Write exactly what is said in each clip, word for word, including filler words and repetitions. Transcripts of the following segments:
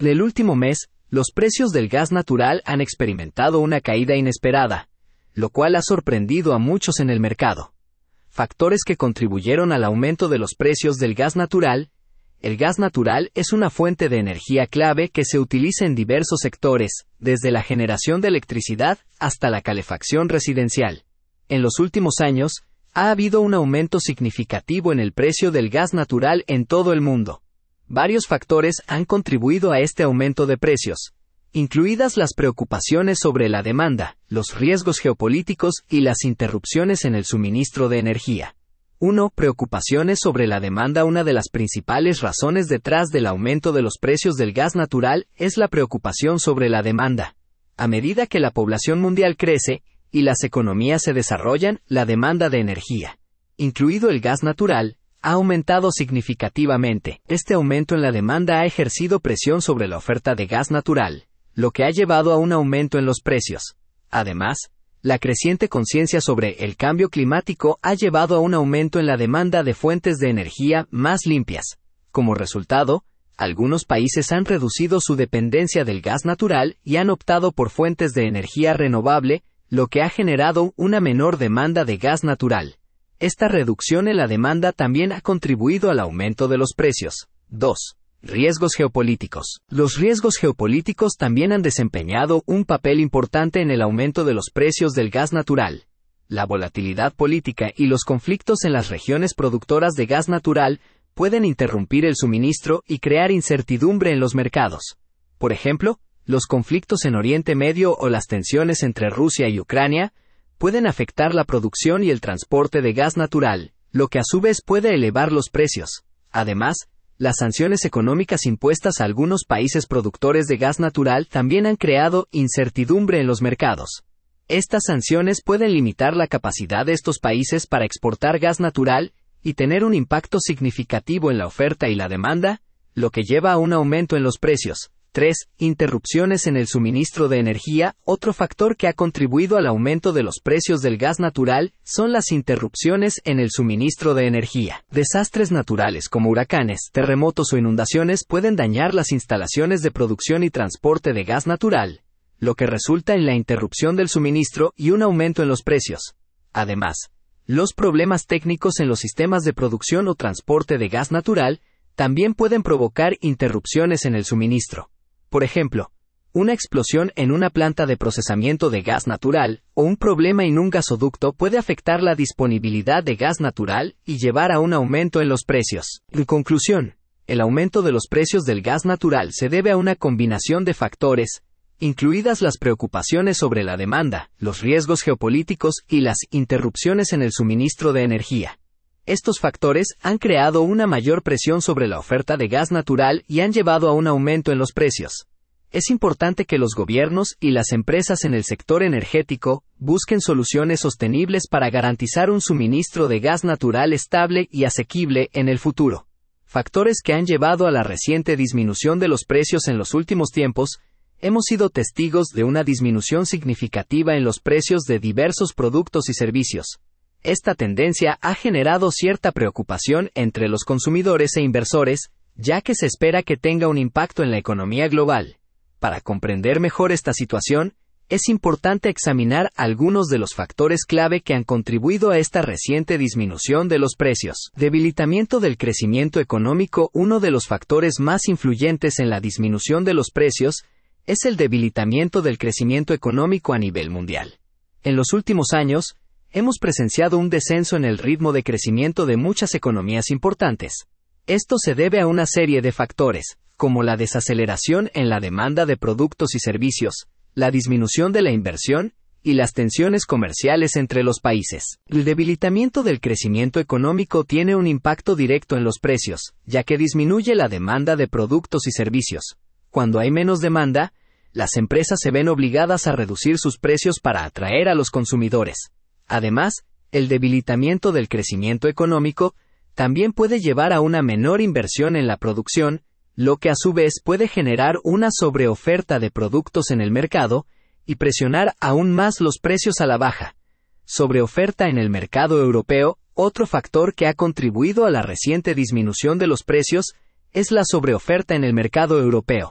En el último mes, los precios del gas natural han experimentado una caída inesperada, lo cual ha sorprendido a muchos en el mercado. Factores que contribuyeron al aumento de los precios del gas natural. El gas natural es una fuente de energía clave que se utiliza en diversos sectores, desde la generación de electricidad hasta la calefacción residencial. En los últimos años, ha habido un aumento significativo en el precio del gas natural en todo el mundo. Varios factores han contribuido a este aumento de precios, incluidas las preocupaciones sobre la demanda, los riesgos geopolíticos y las interrupciones en el suministro de energía. uno. Preocupaciones sobre la demanda. Una de las principales razones detrás del aumento de los precios del gas natural es la preocupación sobre la demanda. A medida que la población mundial crece y las economías se desarrollan, la demanda de energía, incluido el gas natural, ha aumentado significativamente. Este aumento en la demanda ha ejercido presión sobre la oferta de gas natural, lo que ha llevado a un aumento en los precios. Además, la creciente conciencia sobre el cambio climático ha llevado a un aumento en la demanda de fuentes de energía más limpias. Como resultado, algunos países han reducido su dependencia del gas natural y han optado por fuentes de energía renovable, lo que ha generado una menor demanda de gas natural. Esta reducción en la demanda también ha contribuido al aumento de los precios. dos. Riesgos geopolíticos. Los riesgos geopolíticos también han desempeñado un papel importante en el aumento de los precios del gas natural. La volatilidad política y los conflictos en las regiones productoras de gas natural pueden interrumpir el suministro y crear incertidumbre en los mercados. Por ejemplo, los conflictos en Oriente Medio o las tensiones entre Rusia y Ucrania pueden afectar la producción y el transporte de gas natural, lo que a su vez puede elevar los precios. Además, las sanciones económicas impuestas a algunos países productores de gas natural también han creado incertidumbre en los mercados. Estas sanciones pueden limitar la capacidad de estos países para exportar gas natural y tener un impacto significativo en la oferta y la demanda, lo que lleva a un aumento en los precios. tres. Interrupciones en el suministro de energía. Otro factor que ha contribuido al aumento de los precios del gas natural son las interrupciones en el suministro de energía. Desastres naturales como huracanes, terremotos o inundaciones pueden dañar las instalaciones de producción y transporte de gas natural, lo que resulta en la interrupción del suministro y un aumento en los precios. Además, los problemas técnicos en los sistemas de producción o transporte de gas natural también pueden provocar interrupciones en el suministro. Por ejemplo, una explosión en una planta de procesamiento de gas natural o un problema en un gasoducto puede afectar la disponibilidad de gas natural y llevar a un aumento en los precios. En conclusión, el aumento de los precios del gas natural se debe a una combinación de factores, incluidas las preocupaciones sobre la demanda, los riesgos geopolíticos y las interrupciones en el suministro de energía. Estos factores han creado una mayor presión sobre la oferta de gas natural y han llevado a un aumento en los precios. Es importante que los gobiernos y las empresas en el sector energético busquen soluciones sostenibles para garantizar un suministro de gas natural estable y asequible en el futuro. Factores que han llevado a la reciente disminución de los precios en los últimos tiempos. Hemos sido testigos de una disminución significativa en los precios de diversos productos y servicios. Esta tendencia ha generado cierta preocupación entre los consumidores e inversores, ya que se espera que tenga un impacto en la economía global. Para comprender mejor esta situación, es importante examinar algunos de los factores clave que han contribuido a esta reciente disminución de los precios. Debilitamiento del crecimiento económico. Uno de los factores más influyentes en la disminución de los precios es el debilitamiento del crecimiento económico a nivel mundial. En los últimos años, hemos presenciado un descenso en el ritmo de crecimiento de muchas economías importantes. Esto se debe a una serie de factores, como la desaceleración en la demanda de productos y servicios, la disminución de la inversión y las tensiones comerciales entre los países. El debilitamiento del crecimiento económico tiene un impacto directo en los precios, ya que disminuye la demanda de productos y servicios. Cuando hay menos demanda, las empresas se ven obligadas a reducir sus precios para atraer a los consumidores. Además, el debilitamiento del crecimiento económico también puede llevar a una menor inversión en la producción, lo que a su vez puede generar una sobreoferta de productos en el mercado y presionar aún más los precios a la baja. Sobreoferta en el mercado europeo. Otro factor que ha contribuido a la reciente disminución de los precios es la sobreoferta en el mercado europeo.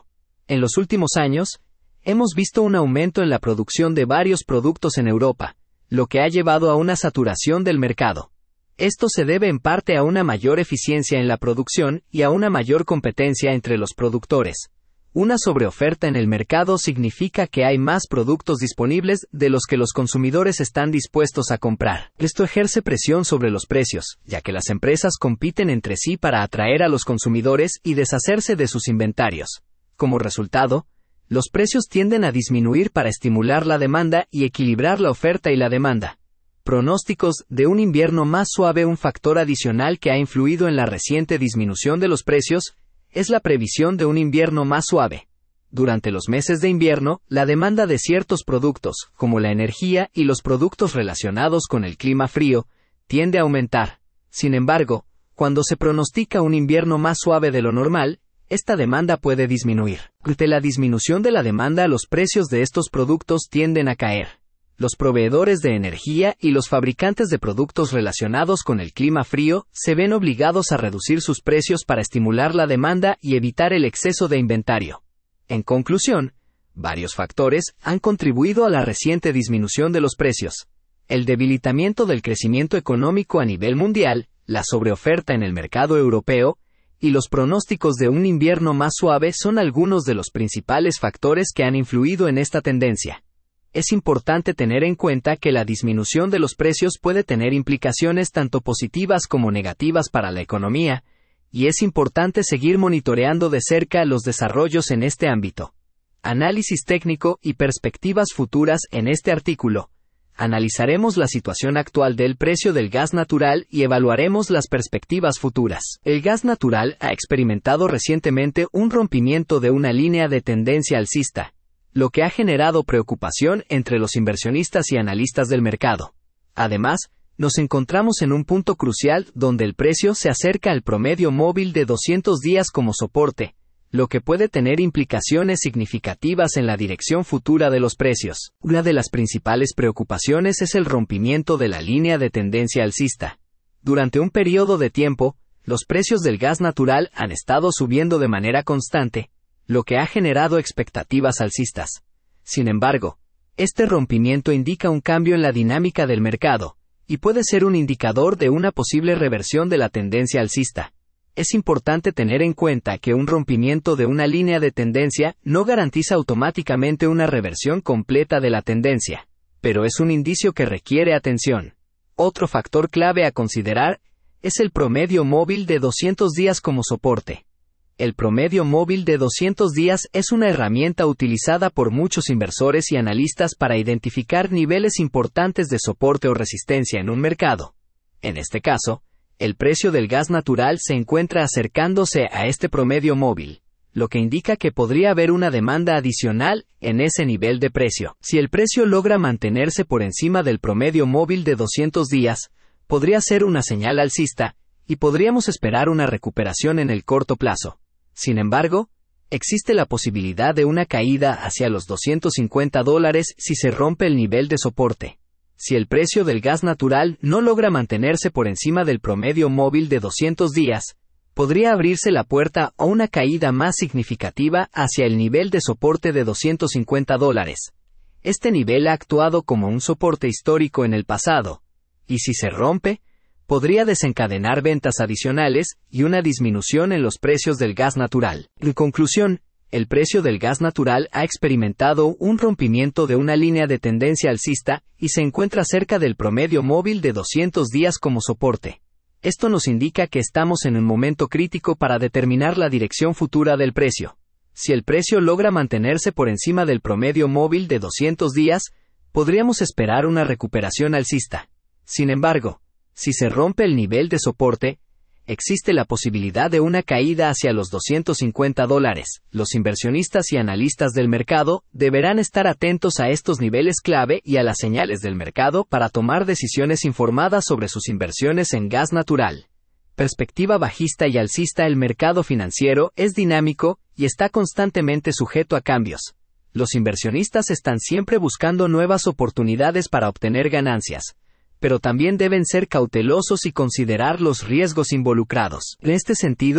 En los últimos años, hemos visto un aumento en la producción de varios productos en Europa, lo que ha llevado a una saturación del mercado. Esto se debe en parte a una mayor eficiencia en la producción y a una mayor competencia entre los productores. Una sobreoferta en el mercado significa que hay más productos disponibles de los que los consumidores están dispuestos a comprar. Esto ejerce presión sobre los precios, ya que las empresas compiten entre sí para atraer a los consumidores y deshacerse de sus inventarios. Como resultado, los precios tienden a disminuir para estimular la demanda y equilibrar la oferta y la demanda. Pronósticos de un invierno más suave. Un factor adicional que ha influido en la reciente disminución de los precios es la previsión de un invierno más suave. Durante los meses de invierno, la demanda de ciertos productos, como la energía y los productos relacionados con el clima frío, tiende a aumentar. Sin embargo, cuando se pronostica un invierno más suave de lo normal, esta demanda puede disminuir. Ante la disminución de la demanda, los precios de estos productos tienden a caer. Los proveedores de energía y los fabricantes de productos relacionados con el clima frío se ven obligados a reducir sus precios para estimular la demanda y evitar el exceso de inventario. En conclusión, varios factores han contribuido a la reciente disminución de los precios. El debilitamiento del crecimiento económico a nivel mundial, la sobreoferta en el mercado europeo, y los pronósticos de un invierno más suave son algunos de los principales factores que han influido en esta tendencia. Es importante tener en cuenta que la disminución de los precios puede tener implicaciones tanto positivas como negativas para la economía, y es importante seguir monitoreando de cerca los desarrollos en este ámbito. Análisis técnico y perspectivas futuras. En este artículo, analizaremos la situación actual del precio del gas natural y evaluaremos las perspectivas futuras. El gas natural ha experimentado recientemente un rompimiento de una línea de tendencia alcista, lo que ha generado preocupación entre los inversionistas y analistas del mercado. Además, nos encontramos en un punto crucial donde el precio se acerca al promedio móvil de doscientos días como soporte, lo que puede tener implicaciones significativas en la dirección futura de los precios. Una de las principales preocupaciones es el rompimiento de la línea de tendencia alcista. Durante un periodo de tiempo, los precios del gas natural han estado subiendo de manera constante, lo que ha generado expectativas alcistas. Sin embargo, este rompimiento indica un cambio en la dinámica del mercado, y puede ser un indicador de una posible reversión de la tendencia alcista. Es importante tener en cuenta que un rompimiento de una línea de tendencia no garantiza automáticamente una reversión completa de la tendencia, pero es un indicio que requiere atención. Otro factor clave a considerar es el promedio móvil de doscientos días como soporte. El promedio móvil de doscientos días es una herramienta utilizada por muchos inversores y analistas para identificar niveles importantes de soporte o resistencia en un mercado. En este caso, el precio del gas natural se encuentra acercándose a este promedio móvil, lo que indica que podría haber una demanda adicional en ese nivel de precio. Si el precio logra mantenerse por encima del promedio móvil de doscientos días, podría ser una señal alcista, y podríamos esperar una recuperación en el corto plazo. Sin embargo, existe la posibilidad de una caída hacia los doscientos cincuenta dólares si se rompe el nivel de soporte. Si el precio del gas natural no logra mantenerse por encima del promedio móvil de doscientos días, podría abrirse la puerta a una caída más significativa hacia el nivel de soporte de doscientos cincuenta dólares. Este nivel ha actuado como un soporte histórico en el pasado, y si se rompe, podría desencadenar ventas adicionales y una disminución en los precios del gas natural. En conclusión, el precio del gas natural ha experimentado un rompimiento de una línea de tendencia alcista y se encuentra cerca del promedio móvil de doscientos días como soporte. Esto nos indica que estamos en un momento crítico para determinar la dirección futura del precio. Si el precio logra mantenerse por encima del promedio móvil de doscientos días, podríamos esperar una recuperación alcista. Sin embargo, si se rompe el nivel de soporte, existe la posibilidad de una caída hacia los doscientos cincuenta dólares. Los inversionistas y analistas del mercado deberán estar atentos a estos niveles clave y a las señales del mercado para tomar decisiones informadas sobre sus inversiones en gas natural. Perspectiva bajista y alcista. El mercado financiero es dinámico y está constantemente sujeto a cambios. Los inversionistas están siempre buscando nuevas oportunidades para obtener ganancias, pero también deben ser cautelosos y considerar los riesgos involucrados. En este sentido,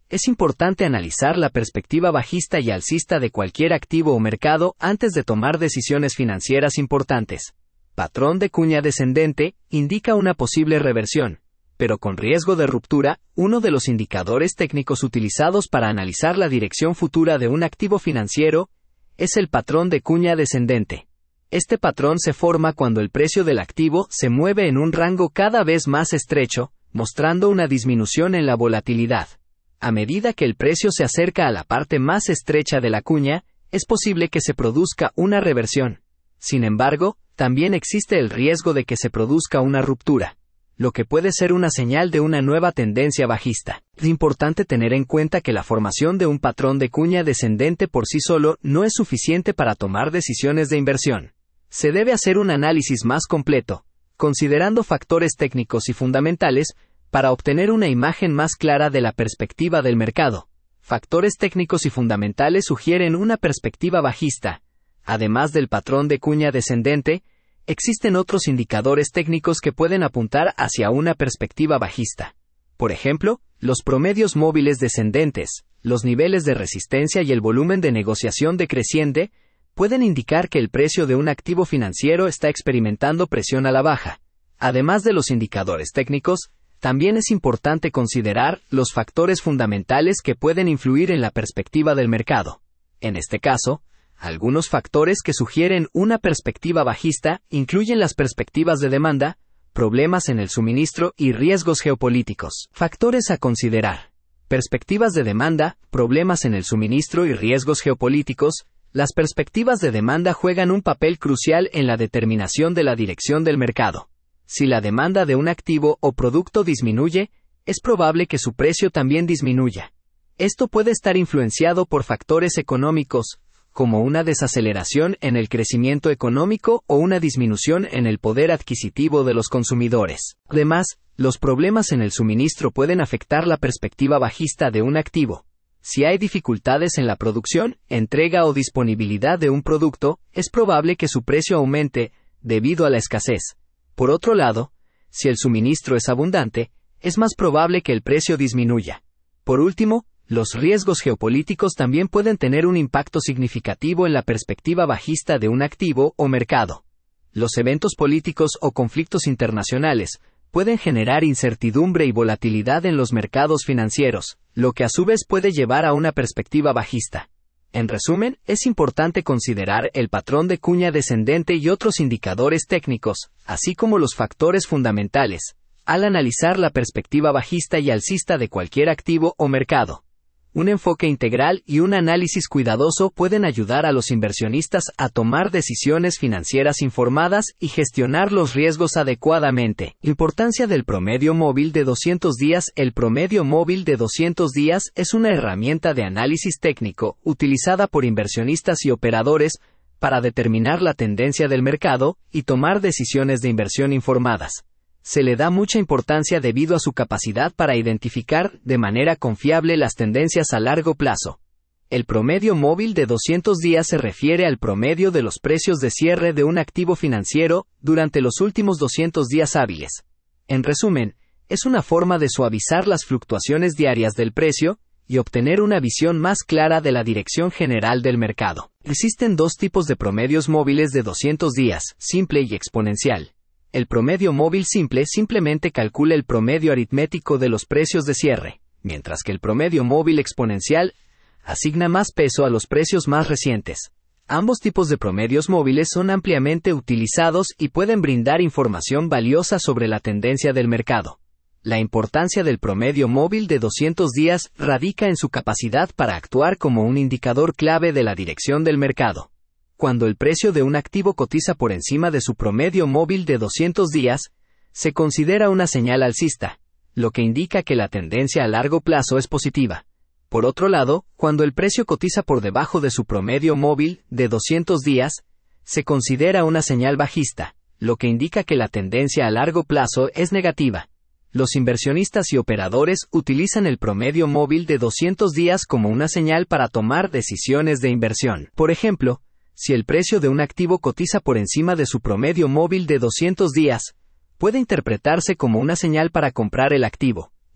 es importante analizar la perspectiva bajista y alcista de cualquier activo o mercado antes de tomar decisiones financieras importantes. Patrón de cuña descendente indica una posible reversión, pero con riesgo de ruptura. Uno de los indicadores técnicos utilizados para analizar la dirección futura de un activo financiero es el patrón de cuña descendente. Este patrón se forma cuando el precio del activo se mueve en un rango cada vez más estrecho, mostrando una disminución en la volatilidad. A medida que el precio se acerca a la parte más estrecha de la cuña, es posible que se produzca una reversión. Sin embargo, también existe el riesgo de que se produzca una ruptura, lo que puede ser una señal de una nueva tendencia bajista. Es importante tener en cuenta que la formación de un patrón de cuña descendente por sí solo no es suficiente para tomar decisiones de inversión. Se debe hacer un análisis más completo, considerando factores técnicos y fundamentales, para obtener una imagen más clara de la perspectiva del mercado. Factores técnicos y fundamentales sugieren una perspectiva bajista. Además del patrón de cuña descendente, existen otros indicadores técnicos que pueden apuntar hacia una perspectiva bajista. Por ejemplo, los promedios móviles descendentes, los niveles de resistencia y el volumen de negociación decreciente pueden indicar que el precio de un activo financiero está experimentando presión a la baja. Además de los indicadores técnicos, también es importante considerar los factores fundamentales que pueden influir en la perspectiva del mercado. En este caso, algunos factores que sugieren una perspectiva bajista incluyen las perspectivas de demanda, problemas en el suministro y riesgos geopolíticos. Factores a considerar: perspectivas de demanda, problemas en el suministro y riesgos geopolíticos. Las perspectivas de demanda juegan un papel crucial en la determinación de la dirección del mercado. Si la demanda de un activo o producto disminuye, es probable que su precio también disminuya. Esto puede estar influenciado por factores económicos, como una desaceleración en el crecimiento económico o una disminución en el poder adquisitivo de los consumidores. Además, los problemas en el suministro pueden afectar la perspectiva bajista de un activo. Si hay dificultades en la producción, entrega o disponibilidad de un producto, es probable que su precio aumente debido a la escasez. Por otro lado, si el suministro es abundante, es más probable que el precio disminuya. Por último, los riesgos geopolíticos también pueden tener un impacto significativo en la perspectiva bajista de un activo o mercado. Los eventos políticos o conflictos internacionales pueden generar incertidumbre y volatilidad en los mercados financieros, lo que a su vez puede llevar a una perspectiva bajista. En resumen, es importante considerar el patrón de cuña descendente y otros indicadores técnicos, así como los factores fundamentales, al analizar la perspectiva bajista y alcista de cualquier activo o mercado. Un enfoque integral y un análisis cuidadoso pueden ayudar a los inversionistas a tomar decisiones financieras informadas y gestionar los riesgos adecuadamente. Importancia del promedio móvil de doscientos días. El promedio móvil de doscientos días es una herramienta de análisis técnico utilizada por inversionistas y operadores para determinar la tendencia del mercado y tomar decisiones de inversión informadas. Se le da mucha importancia debido a su capacidad para identificar de manera confiable las tendencias a largo plazo. El promedio móvil de doscientos días se refiere al promedio de los precios de cierre de un activo financiero durante los últimos doscientos días hábiles. En resumen, es una forma de suavizar las fluctuaciones diarias del precio y obtener una visión más clara de la dirección general del mercado. Existen dos tipos de promedios móviles de doscientos días, simple y exponencial. El promedio móvil simple simplemente calcula el promedio aritmético de los precios de cierre, mientras que el promedio móvil exponencial asigna más peso a los precios más recientes. Ambos tipos de promedios móviles son ampliamente utilizados y pueden brindar información valiosa sobre la tendencia del mercado. La importancia del promedio móvil de doscientos días radica en su capacidad para actuar como un indicador clave de la dirección del mercado. Cuando el precio de un activo cotiza por encima de su promedio móvil de doscientos días, se considera una señal alcista, lo que indica que la tendencia a largo plazo es positiva. Por otro lado, cuando el precio cotiza por debajo de su promedio móvil de doscientos días, se considera una señal bajista, lo que indica que la tendencia a largo plazo es negativa. Los inversionistas y operadores utilizan el promedio móvil de doscientos días como una señal para tomar decisiones de inversión. Por ejemplo, si el precio de un activo cotiza por encima de su promedio móvil de doscientos días, puede interpretarse como una señal para comprar el activo,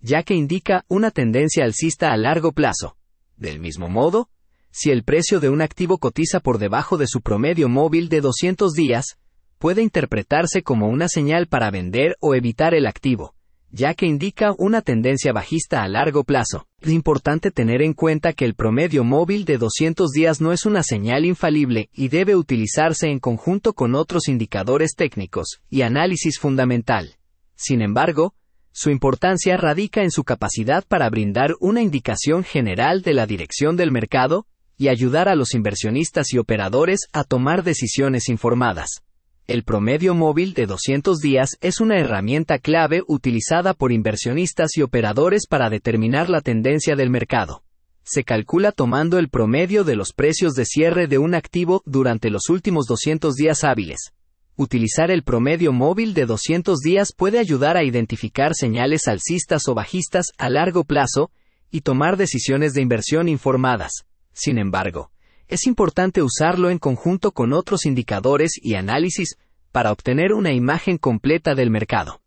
ya que indica una tendencia alcista a largo plazo. Del mismo modo, si el precio de un activo cotiza por debajo de su promedio móvil de doscientos días, puede interpretarse como una señal para vender o evitar el activo, ya que indica una tendencia bajista a largo plazo. Es importante tener en cuenta que el promedio móvil de doscientos días no es una señal infalible y debe utilizarse en conjunto con otros indicadores técnicos y análisis fundamental. Sin embargo, su importancia radica en su capacidad para brindar una indicación general de la dirección del mercado y ayudar a los inversionistas y operadores a tomar decisiones informadas. El promedio móvil de doscientos días es una herramienta clave utilizada por inversionistas y operadores para determinar la tendencia del mercado. Se calcula tomando el promedio de los precios de cierre de un activo durante los últimos doscientos días hábiles. Utilizar el promedio móvil de doscientos días puede ayudar a identificar señales alcistas o bajistas a largo plazo y tomar decisiones de inversión informadas. Sin embargo, es importante usarlo en conjunto con otros indicadores y análisis para obtener una imagen completa del mercado.